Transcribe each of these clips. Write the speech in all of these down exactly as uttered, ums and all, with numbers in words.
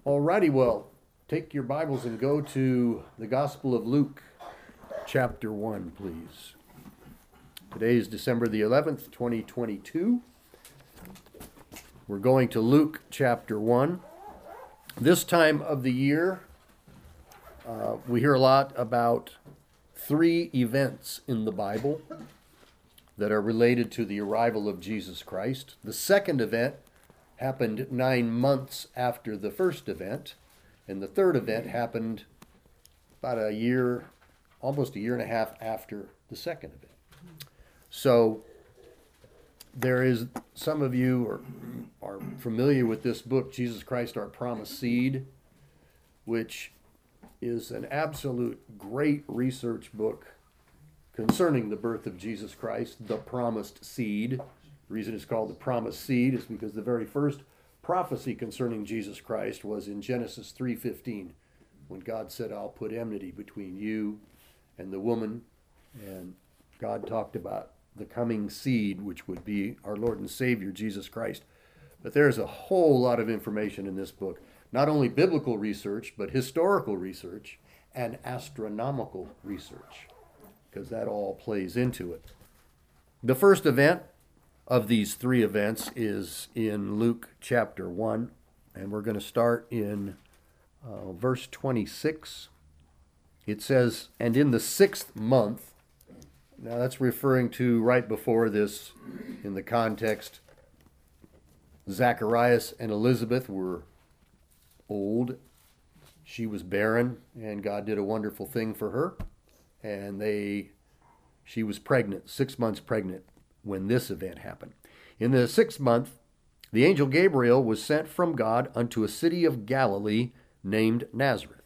Alrighty, well, take your Bibles and go to the Gospel of Luke, chapter one, please. Today is December the eleventh, twenty twenty-two. We're going to Luke chapter one. This time of the year, uh, we hear a lot about three events in the Bible that are related to the arrival of Jesus Christ. The second event happened nine months after the first event, and the third event happened about a year, almost a year and a half after the second event. So there is, some of you are, are familiar with this book, Jesus Christ, Our Promised Seed, which is an absolute great research book concerning the birth of Jesus Christ, the promised seed. The reason it's called the promised seed is because the very first prophecy concerning Jesus Christ was in Genesis three fifteen, when God said, I'll put enmity between you and the woman, and God talked about the coming seed, which would be our Lord and Savior, Jesus Christ. But there's a whole lot of information in this book, not only biblical research, but historical research and astronomical research, because that all plays into it. The first event of these three events is in Luke chapter one, and we're going to start in uh, verse twenty-six. It says, and in the sixth month, now that's referring to right before this in the context, Zacharias and Elizabeth were old. She was barren, and God did a wonderful thing for her, and they, she was pregnant, six months pregnant, when this event happened. In the sixth month, the angel Gabriel was sent from God unto a city of Galilee named Nazareth,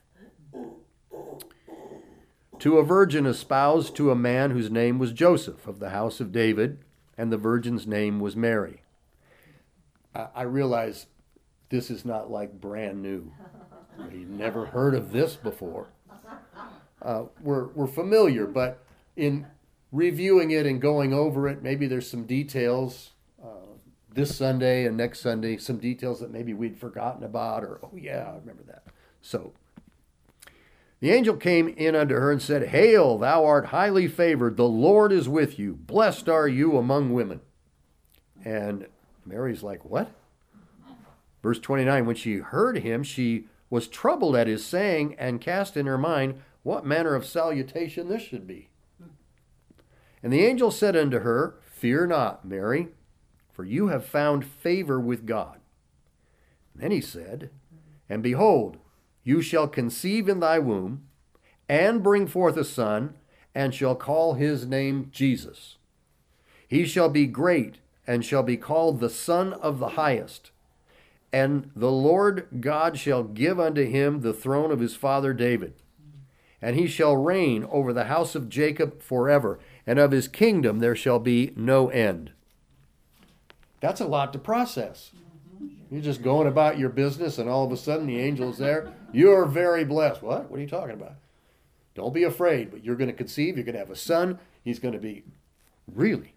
to a virgin espoused to a man whose name was Joseph, of the house of David, and the virgin's name was Mary. I, I realize this is not like brand new. You've never heard of this before. Uh, we're, we're familiar, but in reviewing it and going over it, maybe there's some details uh, this Sunday and next Sunday, some details that maybe we'd forgotten about, or, oh yeah, I remember that. So, the angel came in unto her and said, Hail, thou art highly favored, the Lord is with you. Blessed are you among women. And Mary's like, what? Verse twenty-nine, when she heard him, she was troubled at his saying, and cast in her mind what manner of salutation this should be. And the angel said unto her, Fear not, Mary, for you have found favor with God. And then he said, And behold, you shall conceive in thy womb, and bring forth a son, and shall call his name Jesus. He shall be great, and shall be called the Son of the Highest. And the Lord God shall give unto him the throne of his father David. And he shall reign over the house of Jacob forever, and of his kingdom there shall be no end. That's a lot to process. You're just going about your business, and all of a sudden the angel's there. You're very blessed. What? What are you talking about? Don't be afraid, but you're going to conceive. You're going to have a son. He's going to be, really?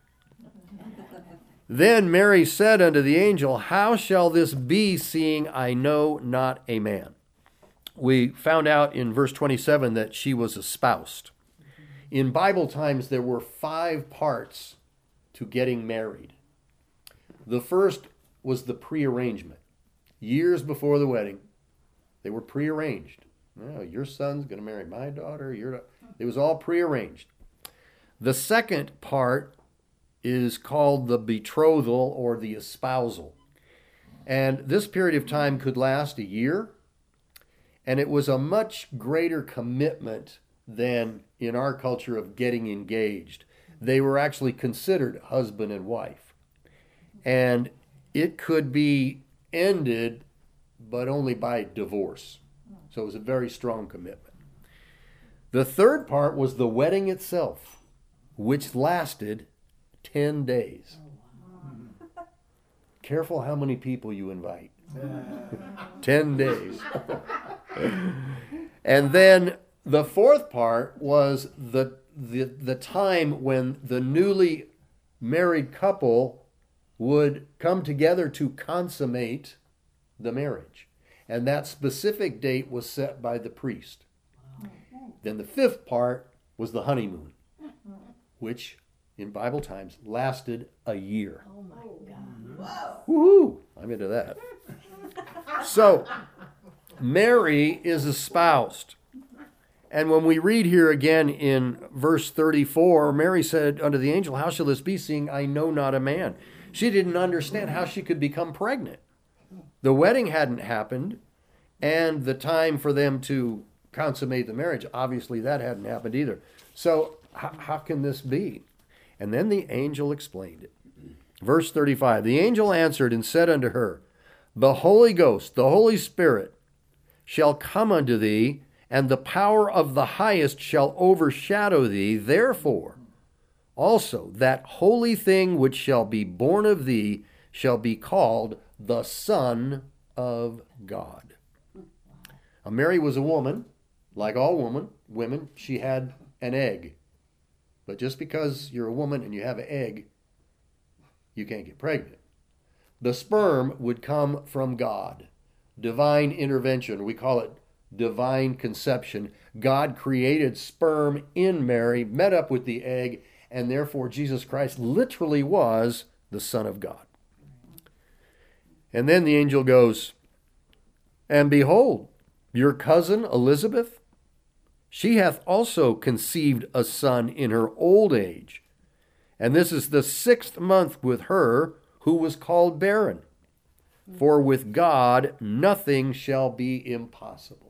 Then Mary said unto the angel, How shall this be, seeing I know not a man? We found out in verse twenty-seven that she was espoused. In Bible times, there were five parts to getting married. The first was the prearrangement. Years before the wedding, they were prearranged. Oh, your son's going to marry my daughter. You're... It was all prearranged. The second part is called the betrothal or the espousal. And this period of time could last a year. And it was a much greater commitment than in our culture of getting engaged. They were actually considered husband and wife. And it could be ended, but only by divorce. So it was a very strong commitment. The third part was the wedding itself, which lasted ten days. Careful how many people you invite. ten days. And then the fourth part was the, the the time when the newly married couple would come together to consummate the marriage. And that specific date was set by the priest. Then the fifth part was the honeymoon, which in Bible times lasted a year. Oh my God. Woohoo! I'm into that. So, Mary is espoused. And when we read here again in verse thirty-four, Mary said unto the angel, how shall this be, seeing I know not a man? She didn't understand how she could become pregnant. The wedding hadn't happened, and the time for them to consummate the marriage, obviously that hadn't happened either. So how, how can this be? And then the angel explained it. Verse thirty-five, the angel answered and said unto her, the Holy Ghost, the Holy Spirit, shall come unto thee, and the power of the highest shall overshadow thee. Therefore, also that holy thing which shall be born of thee shall be called the Son of God. Now, Mary was a woman, like all women, women, she had an egg. But just because you're a woman and you have an egg, you can't get pregnant. The sperm would come from God. Divine intervention, we call it divine conception. God created sperm in Mary, met up with the egg, and therefore Jesus Christ literally was the Son of God. And then the angel goes, and behold, your cousin Elizabeth, she hath also conceived a son in her old age. And this is the sixth month with her who was called barren. For with God nothing shall be impossible.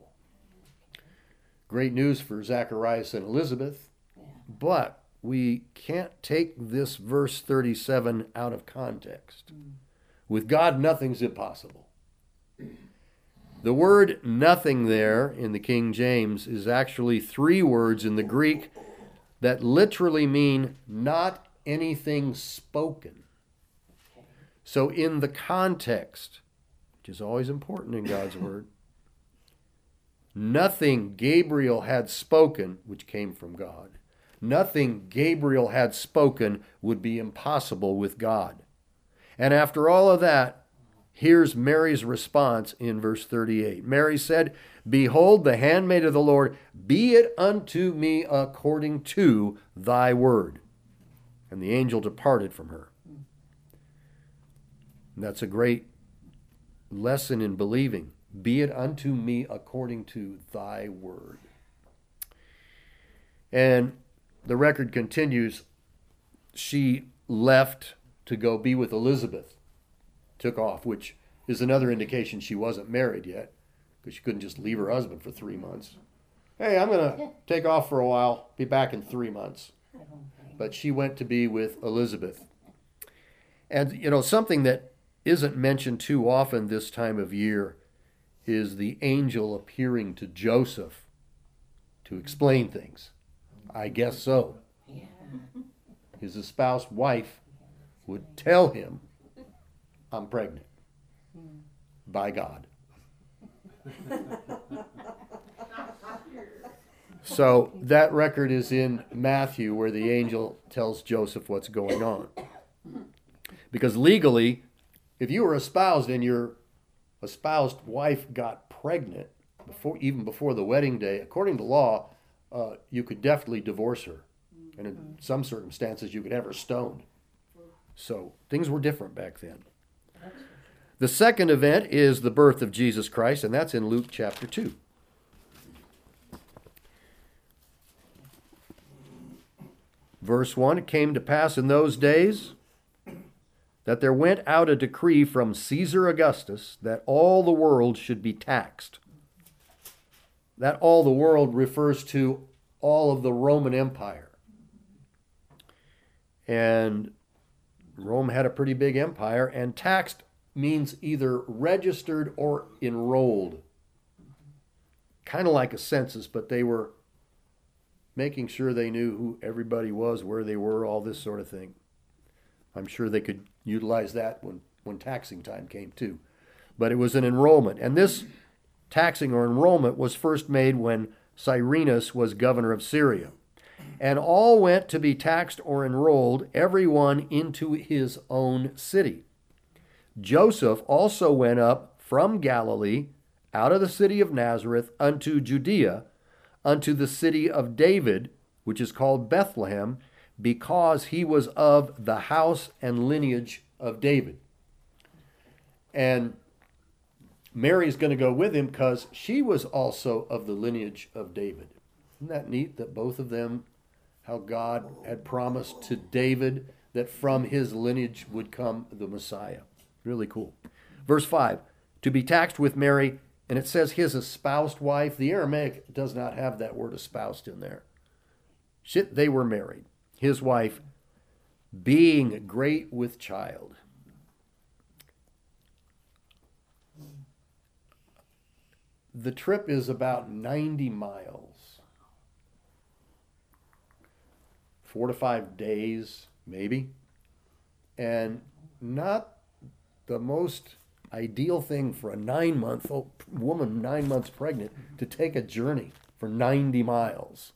Great news for Zacharias and Elizabeth, but we can't take this verse thirty-seven out of context. With God, nothing's impossible. The word nothing there in the King James is actually three words in the Greek that literally mean not anything spoken. So in the context, which is always important in God's word, nothing Gabriel had spoken, which came from God, nothing Gabriel had spoken would be impossible with God. And after all of that, here's Mary's response in verse thirty-eight. Mary said, behold, the handmaid of the Lord, be it unto me according to thy word. And the angel departed from her. And that's a great lesson in believing. Be it unto me according to thy word. And the record continues. She left to go be with Elizabeth. Took off, which is another indication she wasn't married yet, because she couldn't just leave her husband for three months. Hey, I'm going to take off for a while, be back in three months. But she went to be with Elizabeth. And, you know, something that isn't mentioned too often this time of year is the angel appearing to Joseph to explain things. I guess so. His espoused wife would tell him, I'm pregnant. By God. So that record is in Matthew where the angel tells Joseph what's going on. Because legally, if you were espoused and your espoused wife got pregnant, before even before the wedding day, according to law, uh, you could definitely divorce her. And in some circumstances, you could have her stoned. So things were different back then. The second event is the birth of Jesus Christ, and that's in Luke chapter two. Verse one, it came to pass in those days that there went out a decree from Caesar Augustus that all the world should be taxed. That all the world refers to all of the Roman Empire. And Rome had a pretty big empire, and taxed means either registered or enrolled. Kind of like a census, but they were making sure they knew who everybody was, where they were, all this sort of thing. I'm sure they could utilize that when, when taxing time came too. But it was an enrollment. And this taxing or enrollment was first made when Cyrenius was governor of Syria. And all went to be taxed or enrolled, everyone into his own city. Joseph also went up from Galilee out of the city of Nazareth unto Judea, unto the city of David, which is called Bethlehem, because he was of the house and lineage of David. And Mary's going to go with him because she was also of the lineage of David. Isn't that neat that both of them, how God had promised to David that from his lineage would come the Messiah? Really cool. Verse five, to be taxed with Mary, and it says his espoused wife. The Aramaic does not have that word espoused in there. Shit, they were married. His wife, being great with child. The trip is about ninety miles. Four to five days, maybe. And not the most ideal thing for a nine-month-old woman, nine months pregnant, to take a journey for ninety miles.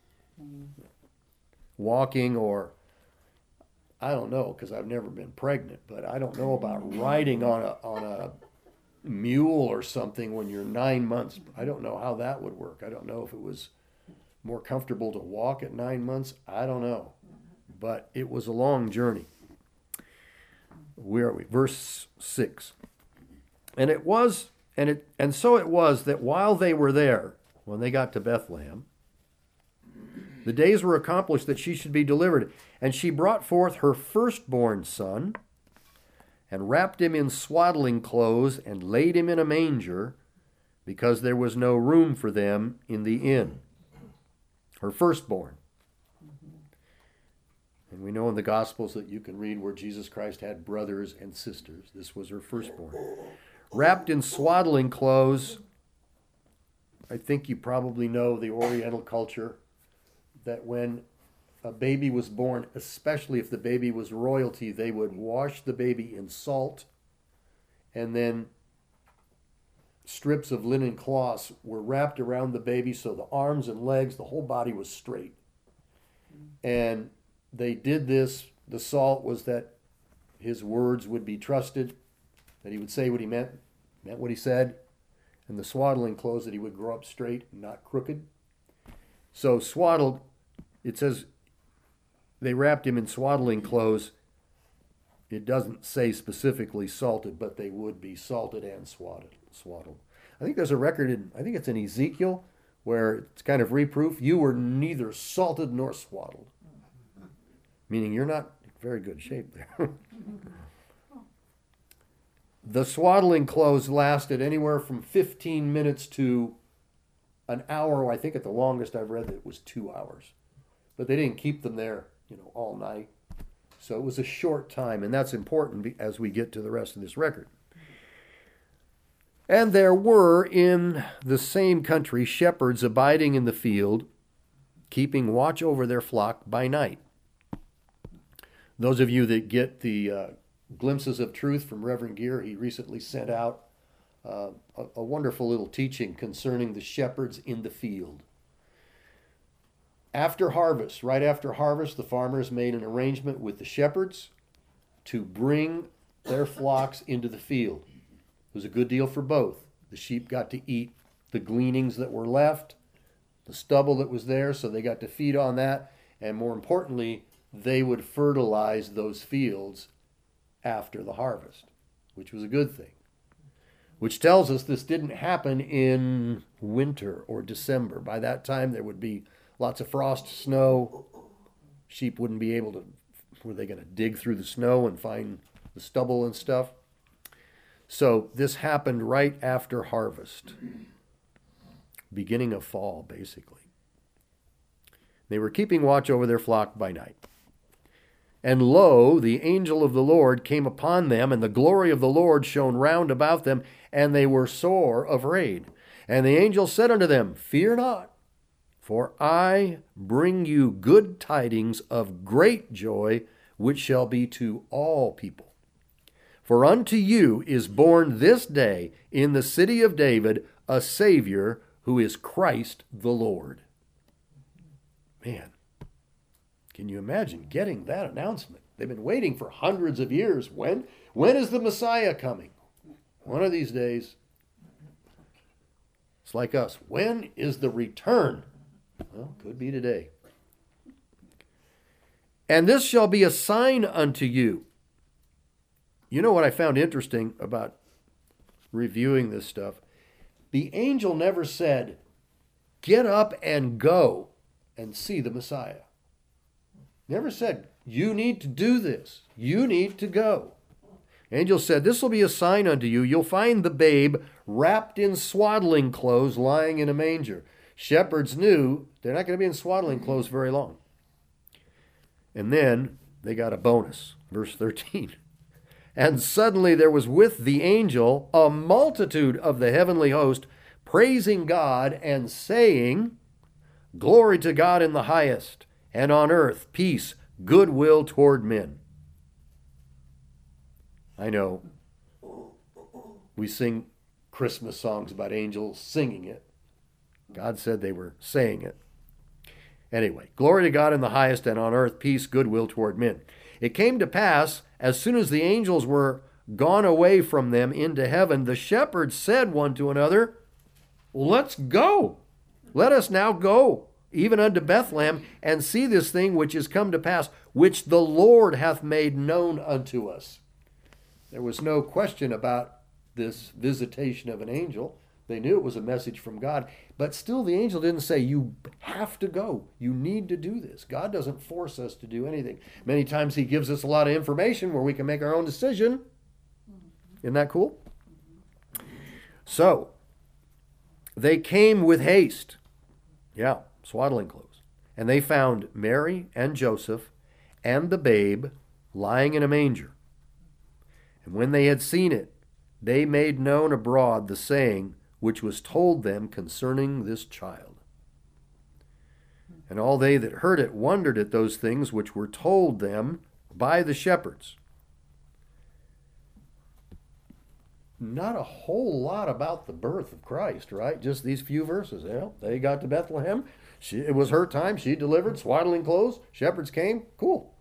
Walking or, I don't know, because I've never been pregnant, but I don't know about riding on a on a mule or something when you're nine months. I don't know how that would work. I don't know if it was more comfortable to walk at nine months. I don't know. But it was a long journey. Where are we? Verse six. And it was, and it and so it was that while they were there, when they got to Bethlehem, the days were accomplished that she should be delivered. And she brought forth her firstborn son, and wrapped him in swaddling clothes, and laid him in a manger, because there was no room for them in the inn. Her firstborn. And we know in the Gospels that you can read where Jesus Christ had brothers and sisters. This was her firstborn. Wrapped in swaddling clothes. I think you probably know the Oriental culture, that when a baby was born, especially if the baby was royalty, they would wash the baby in salt, and then strips of linen cloths were wrapped around the baby so the arms and legs, the whole body was straight. And they did this. The salt was that his words would be trusted, that he would say what he meant, meant what he said, and the swaddling clothes that he would grow up straight and not crooked. So swaddled, it says they wrapped him in swaddling clothes. It doesn't say specifically salted, but they would be salted and swaddled. Swaddled. I think there's a record in, I think it's in Ezekiel, where it's kind of reproof. You were neither salted nor swaddled. Meaning you're not in very good shape there. The swaddling clothes lasted anywhere from fifteen minutes to an hour. I think at the longest I've read that it was two hours. But they didn't keep them there, you know, all night. So it was a short time, and that's important as we get to the rest of this record. And there were in the same country shepherds abiding in the field, keeping watch over their flock by night. Those of you that get the uh, glimpses of truth from Reverend Gear, he recently sent out uh, a, a wonderful little teaching concerning the shepherds in the field. After harvest, right after harvest, the farmers made an arrangement with the shepherds to bring their flocks into the field. It was a good deal for both. The sheep got to eat the gleanings that were left, the stubble that was there, so they got to feed on that, and more importantly, they would fertilize those fields after the harvest, which was a good thing. Which tells us this didn't happen in winter or December. By that time, there would be lots of frost, snow. Sheep wouldn't be able to, were they going to dig through the snow and find the stubble and stuff? So this happened right after harvest, beginning of fall, basically. They were keeping watch over their flock by night. And lo, the angel of the Lord came upon them, and the glory of the Lord shone round about them, and they were sore afraid. And the angel said unto them, Fear not, for I bring you good tidings of great joy, which shall be to all people. For unto you is born this day in the city of David a Savior, who is Christ the Lord. Man, can you imagine getting that announcement? They've been waiting for hundreds of years. When? When is the Messiah coming? One of these days. It's like us. When is the return? Well, could be today. And this shall be a sign unto you. You know what I found interesting about reviewing this stuff? The angel never said, get up and go and see the Messiah. Never said, you need to do this. You need to go. Angel said, this will be a sign unto you. You'll find the babe wrapped in swaddling clothes lying in a manger. Shepherds knew they're not going to be in swaddling clothes very long. And then they got a bonus. Verse thirteen. And suddenly there was with the angel a multitude of the heavenly host, praising God and saying, glory to God in the highest, and on earth peace, goodwill toward men. I know we sing Christmas songs about angels singing it. God said they were saying it. Anyway, glory to God in the highest, and on earth peace, goodwill toward men. It came to pass, as soon as the angels were gone away from them into heaven, the shepherds said one to another, let's go. Let us now go, even unto Bethlehem, and see this thing which is come to pass, which the Lord hath made known unto us. There was no question about this visitation of an angel. They knew it was a message from God. But still, the angel didn't say, you have to go. You need to do this. God doesn't force us to do anything. Many times he gives us a lot of information where we can make our own decision. Isn't that cool? So, they came with haste. Yeah, swaddling clothes. And they found Mary and Joseph and the babe lying in a manger. And when they had seen it, they made known abroad the saying which was told them concerning this child. And all they that heard it wondered at those things which were told them by the shepherds. Not a whole lot about the birth of Christ, right? Just these few verses. Well, they got to Bethlehem. She, it was her time. She delivered, swaddling clothes. Shepherds came. Cool.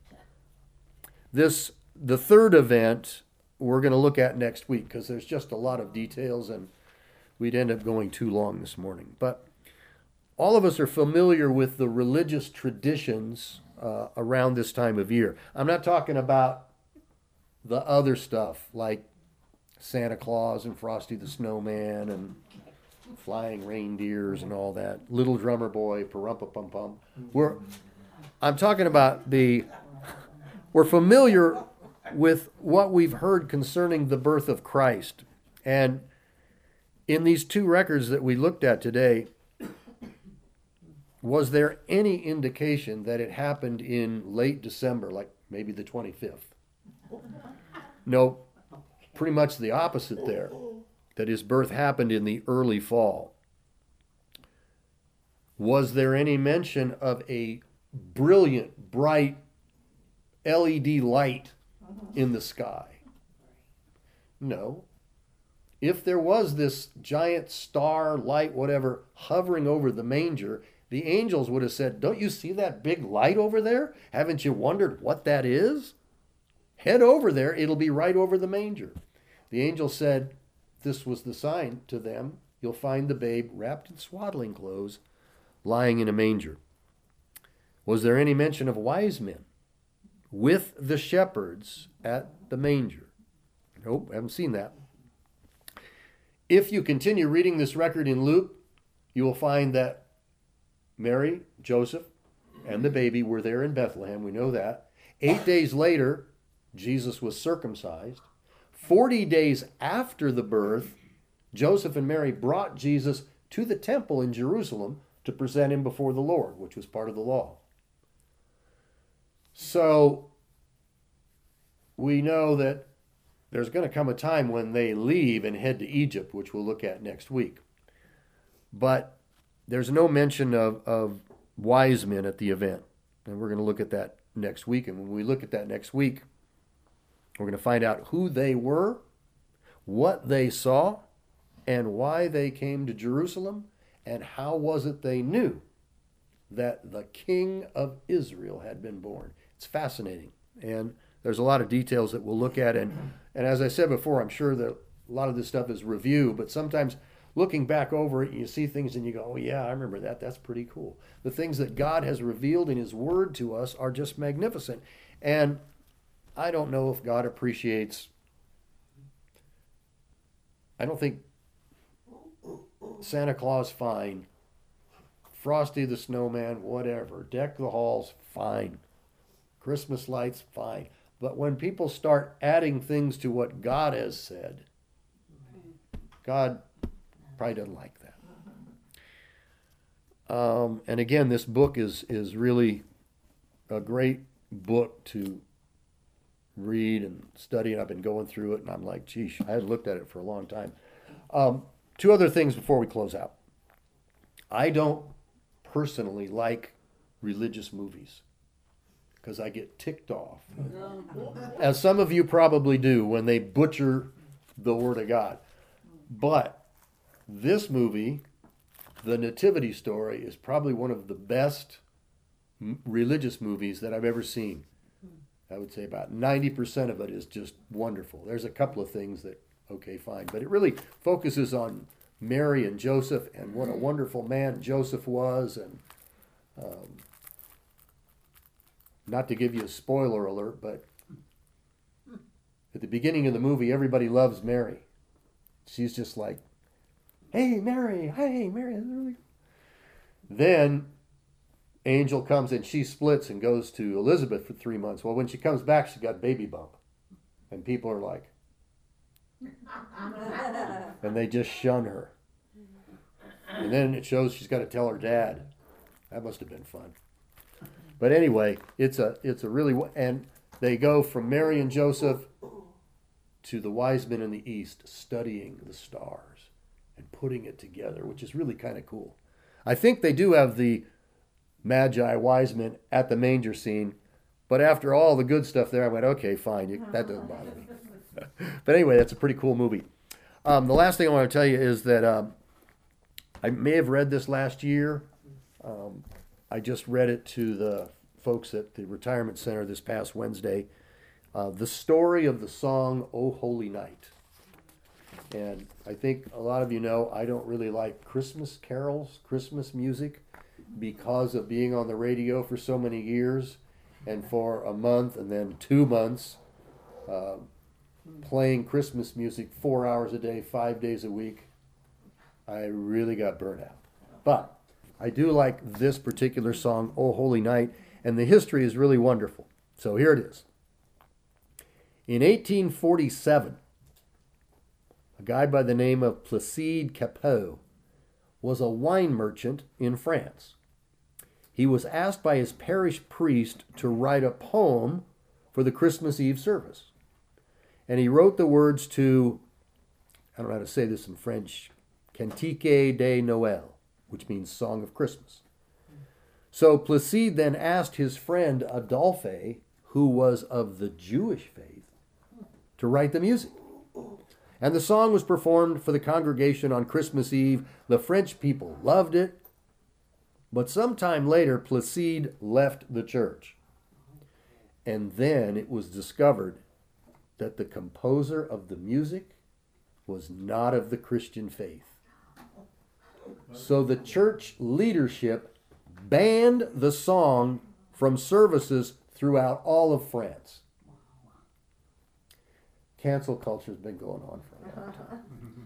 This, the third event, we're going to look at next week because there's just a lot of details and we'd end up going too long this morning. But all of us are familiar with the religious traditions uh, around this time of year. I'm not talking about the other stuff like Santa Claus and Frosty the Snowman and flying reindeers and all that. Little Drummer Boy, Parumpa-Pum-Pum. We're, I'm talking about the, we're familiar with what we've heard concerning the birth of Christ. And in these two records that we looked at today, was there any indication that it happened in late December, like maybe the twenty-fifth? No, pretty much the opposite there, that his birth happened in the early fall. Was there any mention of a brilliant, bright L E D light in the sky? No. If there was this giant star, light, whatever, hovering over the manger, the angels would have said, don't you see that big light over there? Haven't you wondered what that is? Head over there, it'll be right over the manger. The angel said, this was the sign to them. You'll find the babe wrapped in swaddling clothes, lying in a manger. Was there any mention of wise men with the shepherds at the manger? Nope, haven't seen that. If you continue reading this record in Luke, you will find that Mary, Joseph, and the baby were there in Bethlehem. We know that. Eight days later, Jesus was circumcised. Forty days after the birth, Joseph and Mary brought Jesus to the temple in Jerusalem to present him before the Lord, which was part of the law. So we know that there's going to come a time when they leave and head to Egypt, which we'll look at next week. But there's no mention of, of wise men at the event. And we're going to look at that next week. And when we look at that next week, we're going to find out who they were, what they saw, and why they came to Jerusalem, and how was it they knew that the King of Israel had been born. It's fascinating. And there's a lot of details that we'll look at. And, and as I said before, I'm sure that a lot of this stuff is review, but sometimes looking back over it, you see things and you go, oh yeah, I remember that. That's pretty cool. The things that God has revealed in his word to us are just magnificent. And I don't know if God appreciates, I don't think Santa Claus, fine. Frosty the Snowman, whatever. Deck the halls, fine. Christmas lights, fine. But when people start adding things to what God has said, God probably doesn't like that. Um, and again, this book is, is really a great book to read and study. And I've been going through it, and I'm like, geez, I hadn't looked at it for a long time. Um, two other things before we close out. I don't personally like religious movies because I get ticked off, as some of you probably do, when they butcher the Word of God. But this movie, The Nativity Story, is probably one of the best m- religious movies that I've ever seen. I would say about ninety percent of it is just wonderful. There's a couple of things that, okay, fine. But it really focuses on Mary and Joseph and what a wonderful man Joseph was. And um, not to give you a spoiler alert, but at the beginning of the movie, everybody loves Mary. She's just like, hey, Mary, hey, Mary. Then Angel comes and she splits and goes to Elizabeth for three months. Well, when she comes back, she's got baby bump. And people are like, and they just shun her. And then it shows she's got to tell her dad. That must have been fun. But anyway, it's a it's a really, and they go from Mary and Joseph to the wise men in the east studying the stars and putting it together, which is really kind of cool. I think they do have the Magi, wise men, at the manger scene, but after all the good stuff there, I went, okay, fine, you, that doesn't bother me. But anyway, that's a pretty cool movie. Um, the last thing I want to tell you is that um, I may have read this last year. Um, I just read it to the folks at the retirement center this past Wednesday. Uh, the story of the song, O Holy Night. And I think a lot of you know I don't really like Christmas carols, Christmas music, because of being on the radio for so many years and for a month and then two months uh, playing Christmas music four hours a day, five days a week. I really got burnt out. But I do like this particular song, O Holy Night, and the history is really wonderful. So here it is. In eighteen forty-seven, a guy by the name of Placide Cappeau was a wine merchant in France. He was asked by his parish priest to write a poem for the Christmas Eve service. And he wrote the words to, I don't know how to say this in French, Cantique de Noël, which means Song of Christmas. So Placide then asked his friend Adolphe, who was of the Jewish faith, to write the music. And the song was performed for the congregation on Christmas Eve. The French people loved it. But sometime later, Placide left the church. And then it was discovered that the composer of the music was not of the Christian faith. So the church leadership banned the song from services throughout all of France. Cancel culture has been going on for a long time.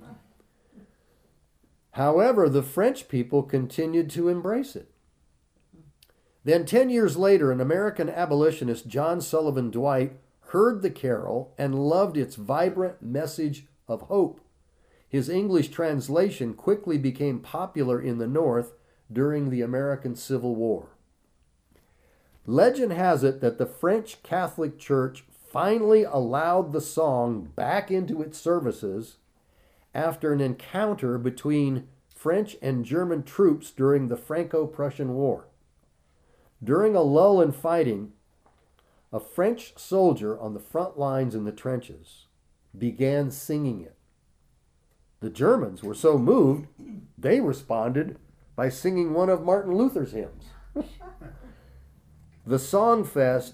However, the French people continued to embrace it. Then ten years later, an American abolitionist, John Sullivan Dwight, heard the carol and loved its vibrant message of hope. His English translation quickly became popular in the North during the American Civil War. Legend has it that the French Catholic Church finally allowed the song back into its services after an encounter between French and German troops during the Franco-Prussian War. During a lull in fighting, a French soldier on the front lines in the trenches began singing it. The Germans were so moved, they responded by singing one of Martin Luther's hymns. The Songfest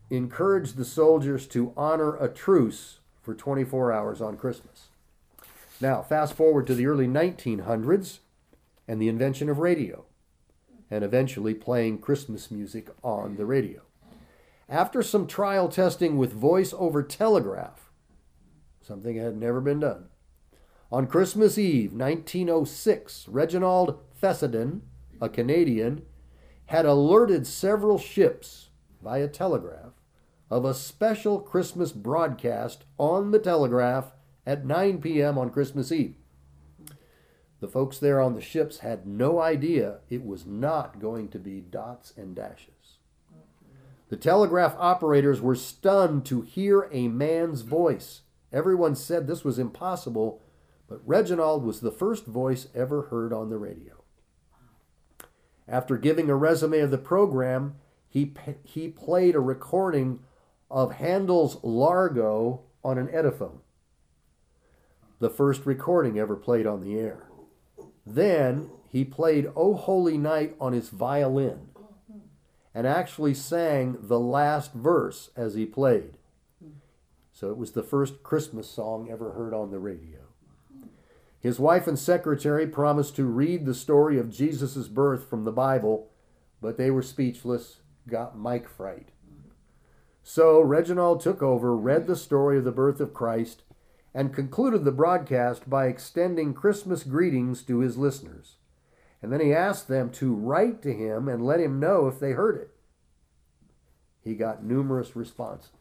encouraged the soldiers to honor a truce for twenty-four hours on Christmas. Now, fast forward to the early nineteen hundreds and the invention of radio, and eventually playing Christmas music on the radio. After some trial testing with voice over telegraph, something that had never been done, on Christmas Eve, nineteen oh six, Reginald Fessenden, a Canadian, had alerted several ships via telegraph of a special Christmas broadcast on the telegraph at nine p.m. on Christmas Eve. The folks there on the ships had no idea it was not going to be dots and dashes. The telegraph operators were stunned to hear a man's voice. Everyone said this was impossible, but Reginald was the first voice ever heard on the radio. After giving a resume of the program, he, he played a recording of Handel's Largo on an Epiphone, the first recording ever played on the air. Then he played O Holy Night on his violin and actually sang the last verse as he played. So it was the first Christmas song ever heard on the radio. His wife and secretary promised to read the story of Jesus' birth from the Bible, but they were speechless, got mic fright. So Reginald took over, read the story of the birth of Christ, and concluded the broadcast by extending Christmas greetings to his listeners. And then he asked them to write to him and let him know if they heard it. He got numerous responses.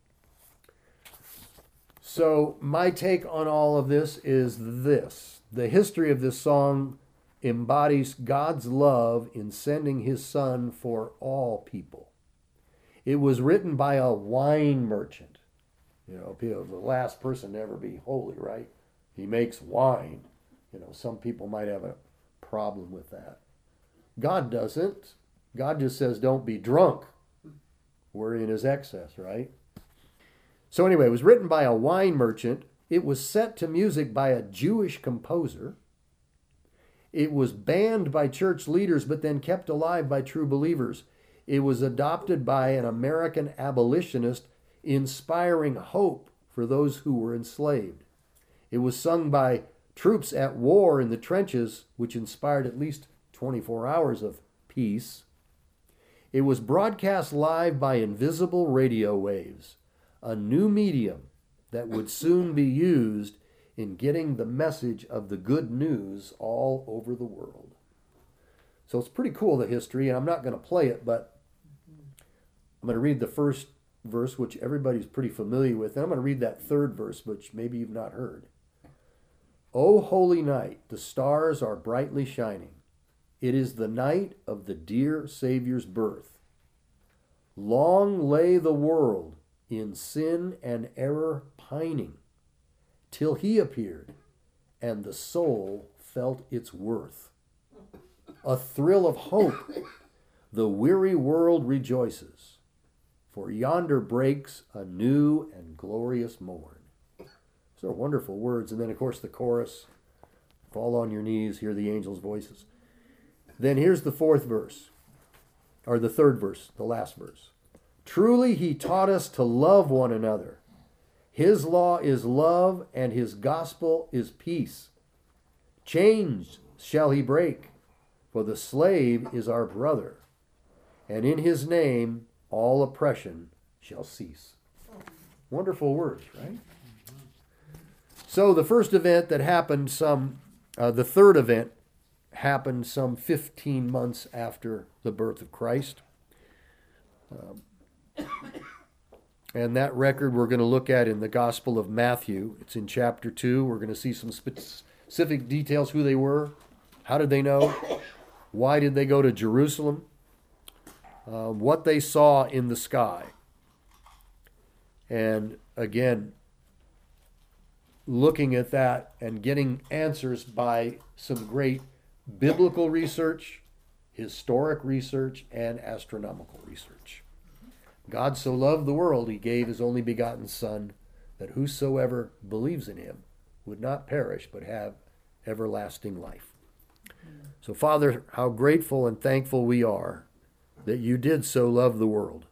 So my take on all of this is this. The history of this song embodies God's love in sending his Son for all people. It was written by a wine merchant. You know, the last person to ever be holy, right? He makes wine. You know, some people might have a problem with that. God doesn't. God just says, don't be drunk. Wherein is excess, right? So anyway, it was written by a wine merchant. It was set to music by a Jewish composer. It was banned by church leaders, but then kept alive by true believers. It was adopted by an American abolitionist, inspiring hope for those who were enslaved. It was sung by troops at war in the trenches, which inspired at least twenty-four hours of peace. It was broadcast live by invisible radio waves, a new medium that would soon be used in getting the message of the good news all over the world. So it's pretty cool, the history, and I'm not going to play it, but I'm going to read the first verse, which everybody's pretty familiar with. And I'm going to read that third verse, which maybe you've not heard. O holy night, the stars are brightly shining. It is the night of the dear Savior's birth. Long lay the world in sin and error pining, till he appeared, and the soul felt its worth. A thrill of hope, the weary world rejoices, for yonder breaks a new and glorious morn. Those are wonderful words. And then, of course, the chorus, fall on your knees, hear the angels' voices. Then here's the fourth verse, or the third verse, the last verse. Truly he taught us to love one another. His law is love, and his gospel is peace. Chains shall he break, for the slave is our brother, and in his name all oppression shall cease. Wonderful words, right? So the first event that happened some, uh, the third event happened some fifteen months after the birth of Christ. Um, and that record we're going to look at in the Gospel of Matthew. It's in chapter two. We're going to see some specific details, who they were, how did they know, why did they go to Jerusalem, Uh, what they saw in the sky. And again, looking at that and getting answers by some great biblical research, historic research, and astronomical research. God so loved the world, he gave his only begotten Son, that whosoever believes in him would not perish, but have everlasting life. So, Father, how grateful and thankful we are that you did so love the world,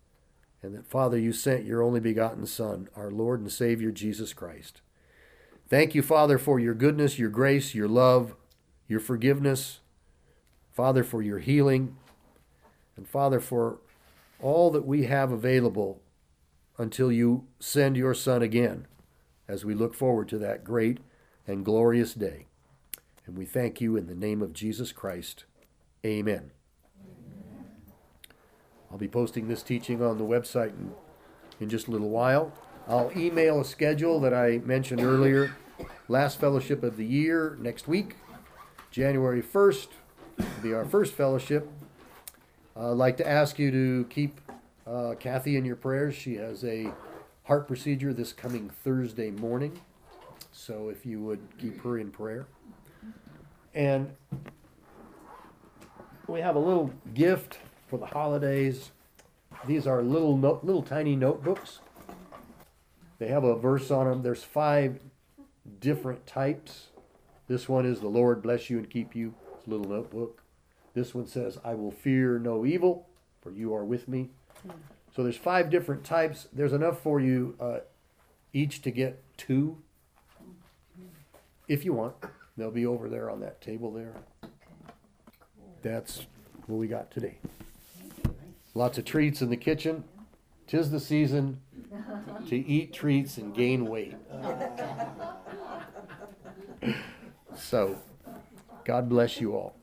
and that, Father, you sent your only begotten Son, our Lord and Savior, Jesus Christ. Thank you, Father, for your goodness, your grace, your love, your forgiveness. Father, for your healing. And Father, for all that we have available until you send your Son again, as we look forward to that great and glorious day. And we thank you in the name of Jesus Christ. Amen. Amen. I'll be posting this teaching on the website in, in just a little while. I'll email a schedule that I mentioned earlier. Last fellowship of the year next week, January first, will be our first fellowship. Uh, I'd like to ask you to keep uh, Kathy in your prayers. She has a heart procedure this coming Thursday morning. So if you would keep her in prayer. And we have a little gift for the holidays. These are little no- little tiny notebooks. They have a verse on them. There's five different types. This one is, the Lord bless you and keep you. It's a little notebook. This one says, I will fear no evil, for you are with me. So there's five different types. There's enough for you uh, each to get two, if you want. They'll be over there on that table there. That's what we got today. Lots of treats in the kitchen. 'Tis the season to eat treats and gain weight. So, God bless you all.